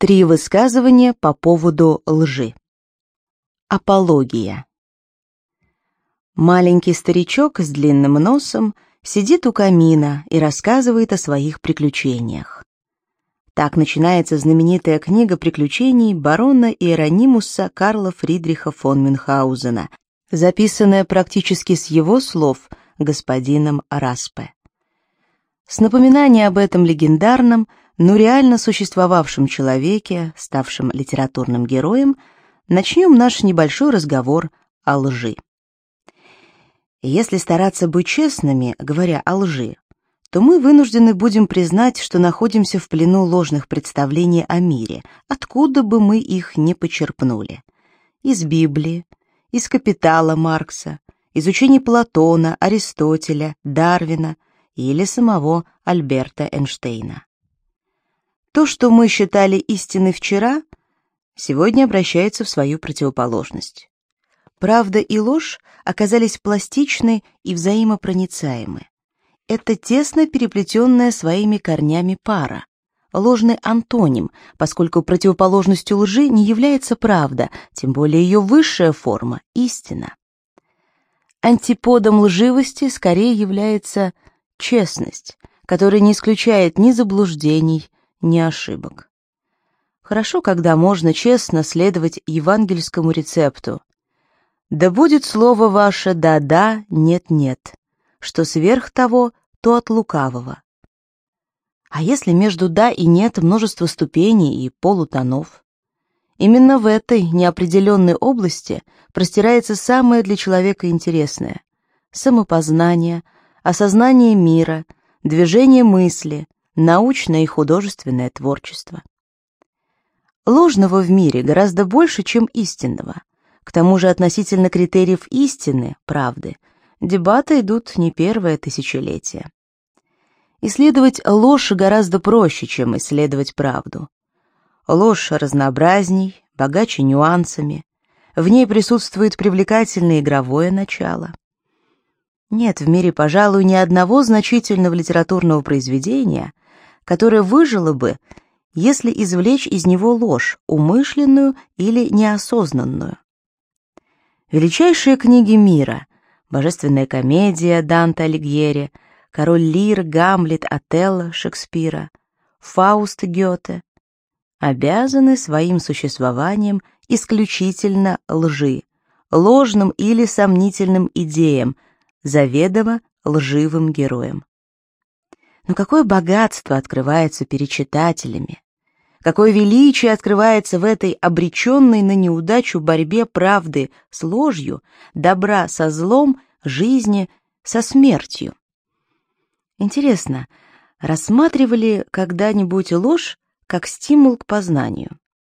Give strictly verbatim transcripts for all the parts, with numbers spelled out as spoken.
Три высказывания по поводу лжи. Апология. Маленький старичок с длинным носом сидит у камина и рассказывает о своих приключениях. Так начинается знаменитая книга приключений барона Иеронимуса Карла Фридриха фон Мюнхгаузена, записанная практически с его слов господином Распе. С напоминания об этом легендарном, но реально существовавшем человеке, ставшем литературным героем, начнем наш небольшой разговор о лжи. Если стараться быть честными, говоря о лжи, то мы вынуждены будем признать, что находимся в плену ложных представлений о мире, откуда бы мы их ни почерпнули. Из Библии, из «Капитала» Маркса, из учений Платона, Аристотеля, Дарвина или самого Альберта Эйнштейна. То, что мы считали истиной вчера, сегодня обращается в свою противоположность. Правда и ложь оказались пластичны и взаимопроницаемы. Это тесно переплетенная своими корнями пара, ложный антоним, поскольку противоположностью лжи не является правда, тем более ее высшая форма – истина. Антиподом лживости скорее является честность, которая не исключает ни заблуждений, ни ошибок. Хорошо, когда можно честно следовать евангельскому рецепту. «Да будет слово ваше да-да, нет-нет, что сверх того, то от лукавого». А если между «да» и «нет» множество ступеней и полутонов? Именно в этой неопределенной области простирается самое для человека интересное – самопознание, осознание мира, движение мысли, научное и художественное творчество. Ложного в мире гораздо больше, чем истинного. К тому же относительно критериев истины, правды, дебаты идут не первое тысячелетие. Исследовать ложь гораздо проще, чем исследовать правду. Ложь разнообразней, богаче нюансами, в ней присутствует привлекательное игровое начало. Нет в мире, пожалуй, ни одного значительного литературного произведения, которое выжило бы, если извлечь из него ложь, умышленную или неосознанную. Величайшие книги мира — «Божественная комедия» Данте Алигьери, «Король Лир», «Гамлет», «Отелло» Шекспира, «Фауст» Гёте — обязаны своим существованием исключительно лжи, ложным или сомнительным идеям, заведомо лживым героям. Но какое богатство открывается перед читателями, какое величие открывается в этой обреченной на неудачу борьбе правды с ложью, добра со злом, жизни со смертью. Интересно, рассматривали когда-нибудь ложь как стимул к познанию?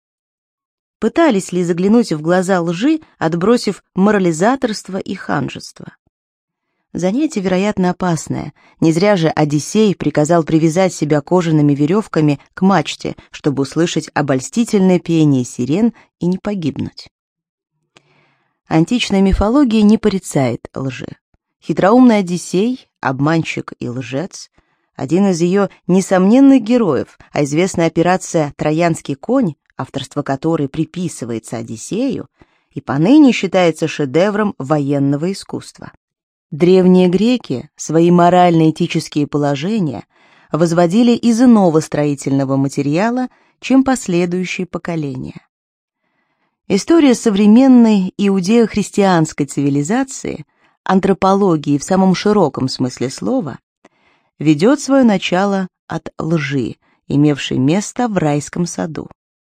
Пытались ли заглянуть в глаза лжи, отбросив морализаторство и ханжество? Занятие, вероятно, опасное. Не зря же Одиссей приказал привязать себя кожаными веревками к мачте, чтобы услышать обольстительное пение сирен и не погибнуть. Античная мифология не порицает лжи. Хитроумный Одиссей, обманщик и лжец, один из ее несомненных героев, а известная операция «Троянский конь», авторство которой приписывается Одиссею, и поныне считается шедевром военного искусства. Древние греки свои морально-этические положения возводили из иного строительного материала, чем последующие поколения. История современной иудео-христианской цивилизации, антропологии в самом широком смысле слова, ведет свое начало от лжи, имевшей место в райском саду.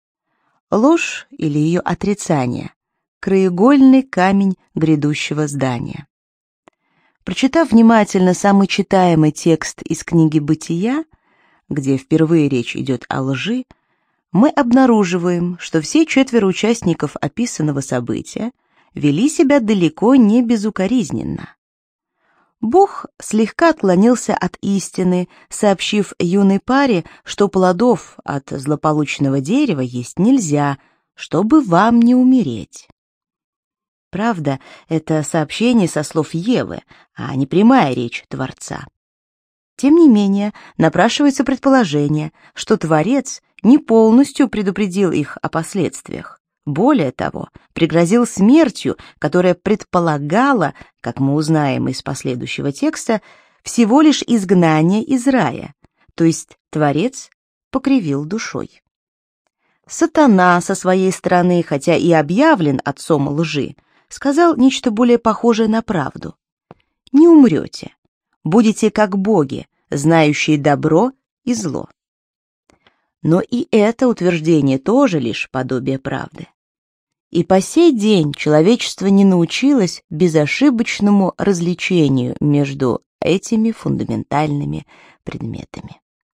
Ложь или ее отрицание – краеугольный камень грядущего здания. Прочитав внимательно самый читаемый текст из книги «Бытия», где впервые речь идет о лжи, мы обнаруживаем, что все четверо участников описанного события вели себя далеко не безукоризненно. Бог слегка отклонился от истины, сообщив юной паре, что плодов от злополучного дерева есть нельзя, чтобы вам не умереть. Правда, это сообщение со слов Евы, а не прямая речь Творца. Тем не менее, напрашивается предположение, что Творец не полностью предупредил их о последствиях. Более того, пригрозил смертью, которая предполагала, как мы узнаем из последующего текста, всего лишь изгнание из рая, то есть Творец покривил душой. Сатана со своей стороны, хотя и объявлен отцом лжи, сказал нечто более похожее на правду. «Не умрете, будете как боги, знающие добро и зло». Но и это утверждение тоже лишь подобие правды. И по сей день человечество не научилось безошибочному различению между этими фундаментальными предметами.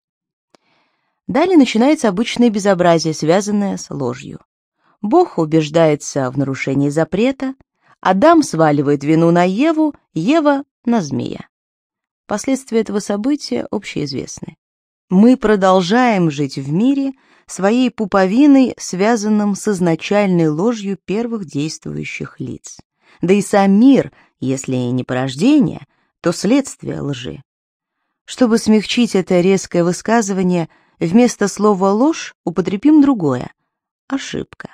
Далее начинается обычное безобразие, связанное с ложью. Бог убеждается в нарушении запрета, Адам сваливает вину на Еву, Ева — на змея. Последствия этого события общеизвестны. Мы продолжаем жить в мире своей пуповиной, связанным с изначальной ложью первых действующих лиц. Да и сам мир, если не порождение, то следствие лжи. Чтобы смягчить это резкое высказывание, вместо слова «ложь» употребим другое — «ошибка».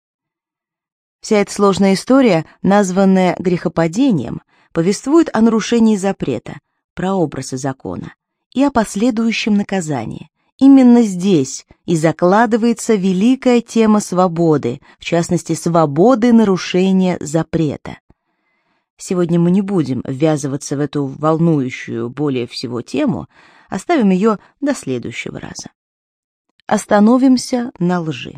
Вся эта сложная история, названная грехопадением, повествует о нарушении запрета, прообраза закона, и о последующем наказании. Именно здесь и закладывается великая тема свободы, в частности, свободы нарушения запрета. Сегодня мы не будем ввязываться в эту волнующую более всего тему, оставим ее до следующего раза. Остановимся на лжи.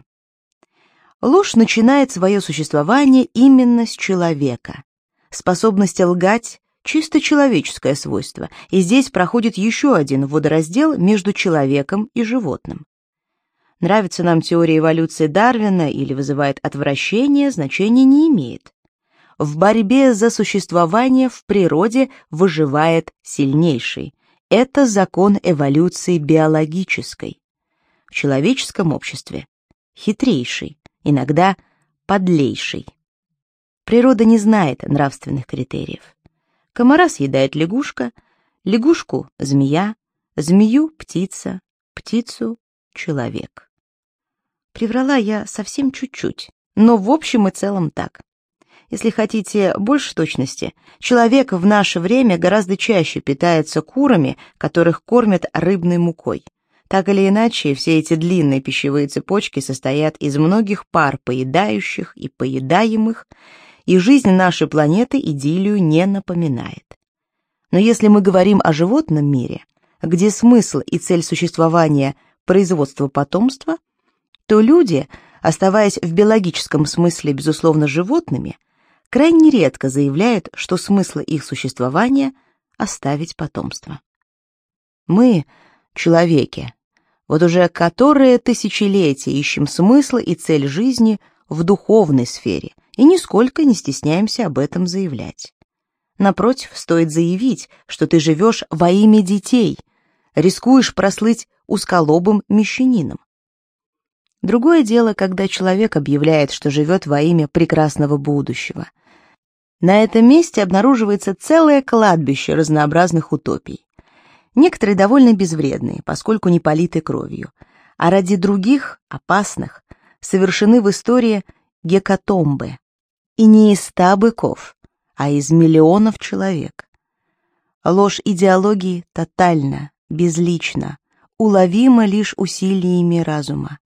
Ложь начинает свое существование именно с человека. Способность лгать — чисто человеческое свойство, и здесь проходит еще один водораздел между человеком и животным. Нравится нам теория эволюции Дарвина или вызывает отвращение, значения не имеет. В борьбе за существование в природе выживает сильнейший. Это закон эволюции биологической. В человеческом обществе — хитрейший, иногда подлейший. Природа не знает нравственных критериев. Комара съедает лягушка, лягушку — змея, змею — птица, птицу — человек. Приврала я совсем чуть-чуть, но в общем и целом так. Если хотите больше точности, человек в наше время гораздо чаще питается курами, которых кормят рыбной мукой. Так или иначе, все эти длинные пищевые цепочки состоят из многих пар поедающих и поедаемых, и жизнь нашей планеты идиллию не напоминает. Но если мы говорим о животном мире, где смысл и цель существования – производство потомства, то люди, оставаясь в биологическом смысле, безусловно, животными, крайне редко заявляют, что смысл их существования – оставить потомство. Мы, человеки, вот уже которые тысячелетия ищем смысл и цель жизни в духовной сфере и нисколько не стесняемся об этом заявлять. Напротив, стоит заявить, что ты живешь во имя детей, рискуешь прослыть узколобым мещанином. Другое дело, когда человек объявляет, что живет во имя прекрасного будущего. На этом месте обнаруживается целое кладбище разнообразных утопий. Некоторые довольно безвредные, поскольку не политы кровью, а ради других, опасных, совершены в истории гекатомбы. И не из ста быков, а из миллионов человек. Ложь идеологии тотальна, безлична, уловима лишь усилиями разума.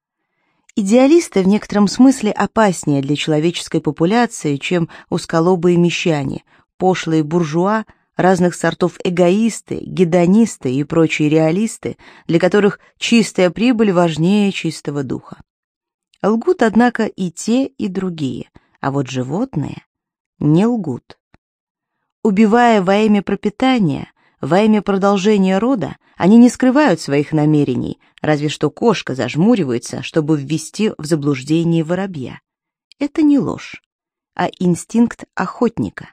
Идеалисты в некотором смысле опаснее для человеческой популяции, чем узколобые мещане, пошлые буржуа, разных сортов эгоисты, гедонисты и прочие реалисты, для которых чистая прибыль важнее чистого духа. Лгут, однако, и те, и другие, а вот животные не лгут. Убивая во имя пропитания, во имя продолжения рода, они не скрывают своих намерений, разве что кошка зажмуривается, чтобы ввести в заблуждение воробья. Это не ложь, а инстинкт охотника.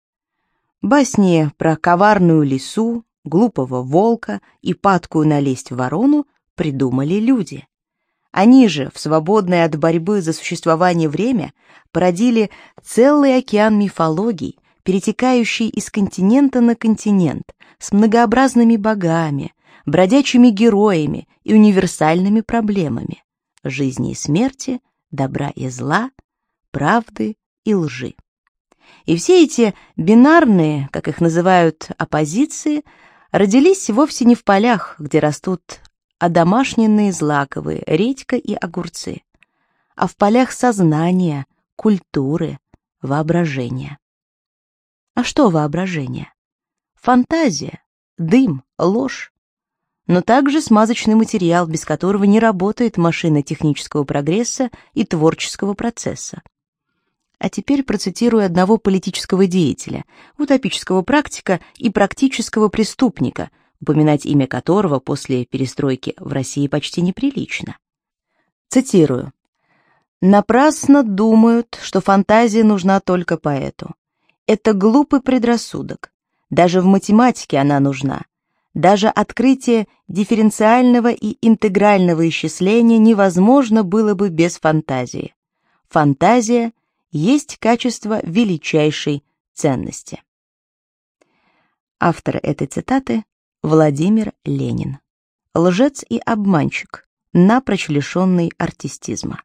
Басни про коварную лису, глупого волка и падкую налезть ворону придумали люди. Они же, в свободное от борьбы за существование время, породили целый океан мифологий, перетекающий из континента на континент, с многообразными богами, бродячими героями и универсальными проблемами жизни и смерти, добра и зла, правды и лжи. И все эти бинарные, как их называют, оппозиции, родились вовсе не в полях, где растут одомашненные злаковые редька и огурцы, а в полях сознания, культуры, воображения. А что воображение? Фантазия, дым, ложь, но также смазочный материал, без которого не работает машина технического прогресса и творческого процесса. А теперь процитирую одного политического деятеля, утопического практика и практического преступника, упоминать имя которого после перестройки в России почти неприлично. Цитирую. «Напрасно думают, что фантазия нужна только поэту. Это глупый предрассудок. Даже в математике она нужна. Даже открытие дифференциального и интегрального исчисления невозможно было бы без фантазии. Фантазия есть качество величайшей ценности». Автор этой цитаты — Владимир Ленин. Лжец и обманщик, напрочь лишенный артистизма.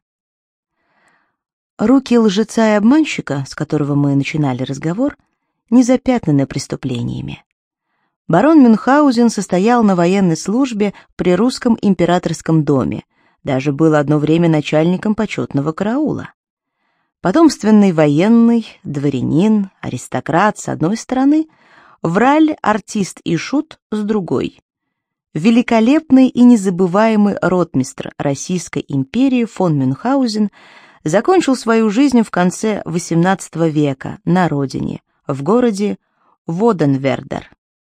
Руки лжеца и обманщика, с которого мы начинали разговор, не запятнаны преступлениями. Барон Мюнхгаузен состоял на военной службе при русском императорском доме, даже был одно время начальником почетного караула. Потомственный военный, дворянин, аристократ с одной стороны, враль, артист и шут с другой. Великолепный и незабываемый ротмистр Российской империи фон Мюнхгаузен закончил свою жизнь в конце восемнадцатого века на родине, в городе Воденвердер.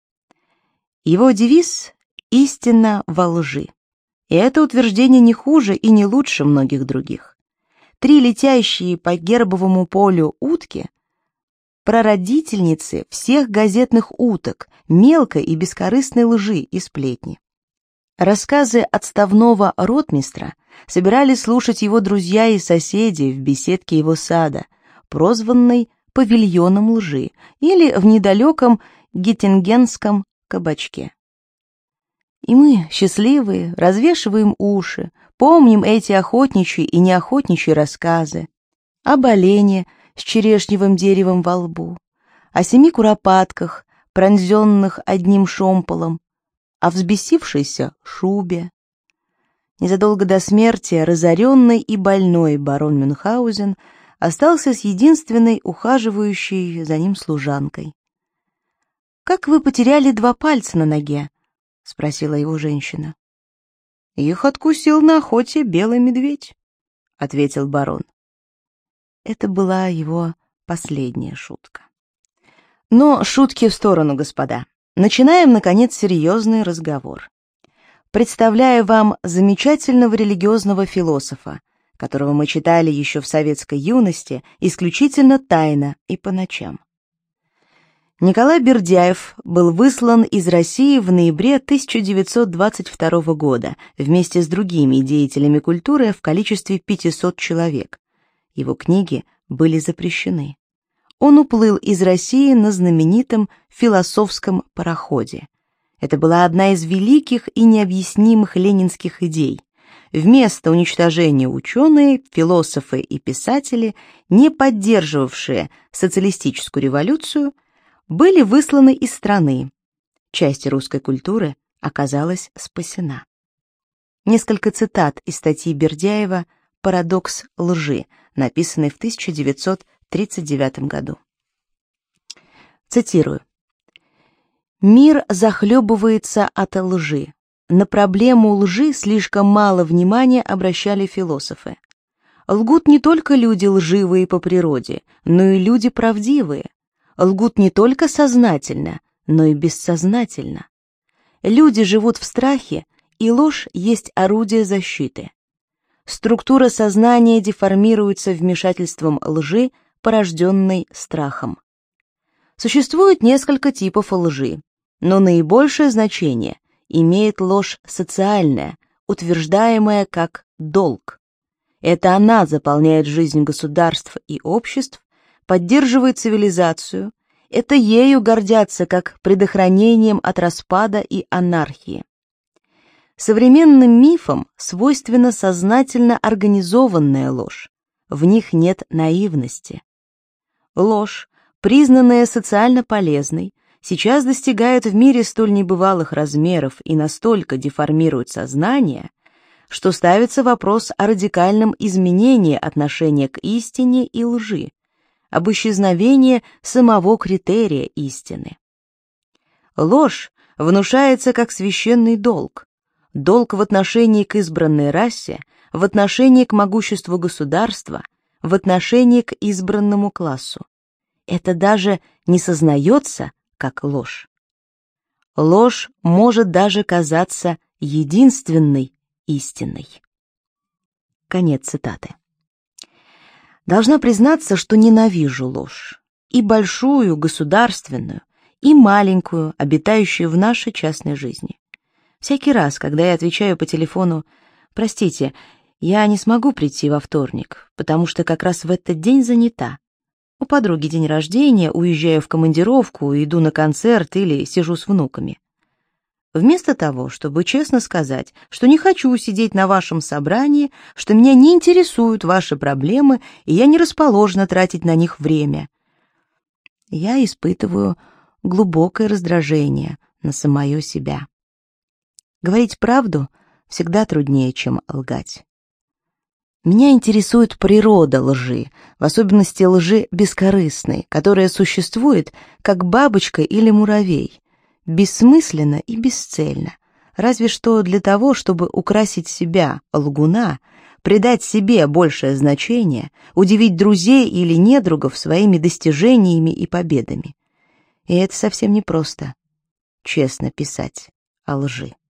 Его девиз «Истина во лжи». И это утверждение не хуже и не лучше многих других. Три летящие по гербовому полю утки — прародительницы всех газетных уток, мелкой и бескорыстной лжи и сплетни. Рассказы отставного ротмистра собирали слушать его друзья и соседи в беседке его сада, прозванной «Павильоном лжи» или в недалеком геттингенском кабачке. И мы, счастливые, развешиваем уши, помним эти охотничьи и неохотничьи рассказы об олене с черешневым деревом во лбу, о семи куропатках, пронзенных одним шомполом, о взбесившейся шубе. Незадолго до смерти разоренный и больной барон Мюнхгаузен остался с единственной ухаживающей за ним служанкой. «Как вы потеряли два пальца на ноге?» — спросила его женщина. «Их откусил на охоте белый медведь», — ответил барон. Это была его последняя шутка. Но шутки в сторону, господа. Начинаем, наконец, серьезный разговор. Представляю вам замечательного религиозного философа, которого мы читали еще в советской юности, исключительно тайно и по ночам. Николай Бердяев был выслан из России в ноябре тысяча девятьсот двадцать второго года вместе с другими деятелями культуры в количестве пятисот человек. Его книги были запрещены. Он уплыл из России на знаменитом философском пароходе. Это была одна из великих и необъяснимых ленинских идей. Вместо уничтожения ученые, философы и писатели, не поддерживавшие социалистическую революцию, были высланы из страны. Часть русской культуры оказалась спасена. Несколько цитат из статьи Бердяева «Парадокс лжи», написанной в тысяча девятьсот тридцать девятом году. Цитирую. «Мир захлебывается от лжи. На проблему лжи слишком мало внимания обращали философы. Лгут не только люди лживые по природе, но и люди правдивые. Лгут не только сознательно, но и бессознательно. Люди живут в страхе, и ложь есть орудие защиты. Структура сознания деформируется вмешательством лжи, порожденной страхом. Существует несколько типов лжи, но наибольшее значение имеет ложь социальная, утверждаемая как долг. Это она заполняет жизнь государств и обществ, поддерживает цивилизацию, это ею гордятся как предохранением от распада и анархии. Современным мифам свойственна сознательно организованная ложь. В них нет наивности. Ложь, признанная социально полезной, сейчас достигает в мире столь небывалых размеров и настолько деформирует сознание, что ставится вопрос о радикальном изменении отношения к истине и лжи, об исчезновении самого критерия истины. Ложь внушается как священный долг, долг в отношении к избранной расе, в отношении к могуществу государства, в отношении к избранному классу. Это даже не сознается как ложь. Ложь может даже казаться единственной истинной. Конец цитаты. Должна признаться, что ненавижу ложь. И большую, государственную, и маленькую, обитающую в нашей частной жизни. Всякий раз, когда я отвечаю по телефону: «Простите, я не смогу прийти во вторник, потому что как раз в этот день занята. У подруги день рождения, уезжаю в командировку, иду на концерт или сижу с внуками». Вместо того, чтобы честно сказать, что не хочу сидеть на вашем собрании, что меня не интересуют ваши проблемы, и я не расположена тратить на них время, я испытываю глубокое раздражение на самое себя. Говорить правду всегда труднее, чем лгать. Меня интересует природа лжи, в особенности лжи бескорыстной, которая существует, как бабочка или муравей, бессмысленно и бесцельно, разве что для того, чтобы украсить себя, лгуна, придать себе большее значение, удивить друзей или недругов своими достижениями и победами. И это совсем непросто — честно писать о лжи.